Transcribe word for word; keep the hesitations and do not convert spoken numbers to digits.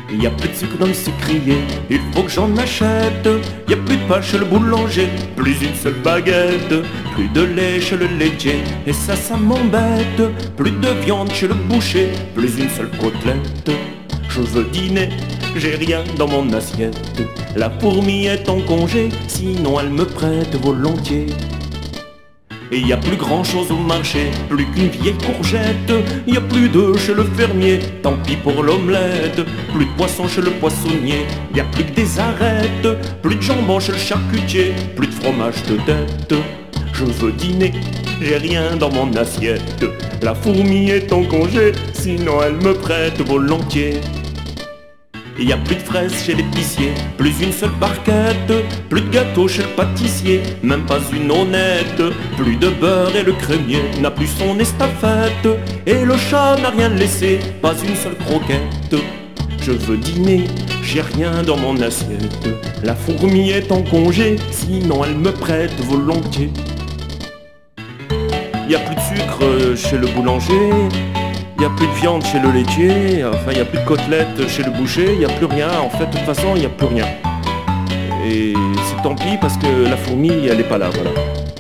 Il y a plus de sucre dans le sucrier, il faut que j'en achète. Il y a plus de pain chez le boulanger, plus une seule baguette. Plus de lait chez le laitier, et ça, ça m'embête. Plus de viande chez le boucher, plus une seule côtelette. Je veux dîner, j'ai rien dans mon assiette. La fourmi est en congé, sinon elle me prête volontiers. Et y a plus grand chose au marché, plus qu'une vieille courgette. Y a plus d'œufs chez le fermier, tant pis pour l'omelette. Plus de poisson chez le poissonnier, y a plus que des arêtes. Plus de jambon chez le charcutier, plus de fromage de tête. Je veux dîner, j'ai rien dans mon assiette. La fourmi est en congé, sinon elle me prête volontiers. Il y a plus de fraises chez l'épicier, plus une seule barquette. Plus de gâteau chez le pâtissier, même pas une honnête. Plus de beurre et le crémier n'a plus son estafette. Et le chat n'a rien laissé, pas une seule croquette. Je veux dîner, j'ai rien dans mon assiette. La fourmi est en congé, sinon elle me prête volontiers. Il y a plus de sucre chez le boulanger, il n'y a plus de viande chez le laitier, enfin il n'y a plus de côtelettes chez le boucher, il n'y a plus rien, en fait de toute façon il n'y a plus rien. Et c'est tant pis parce que la fourmi elle n'est pas là, voilà.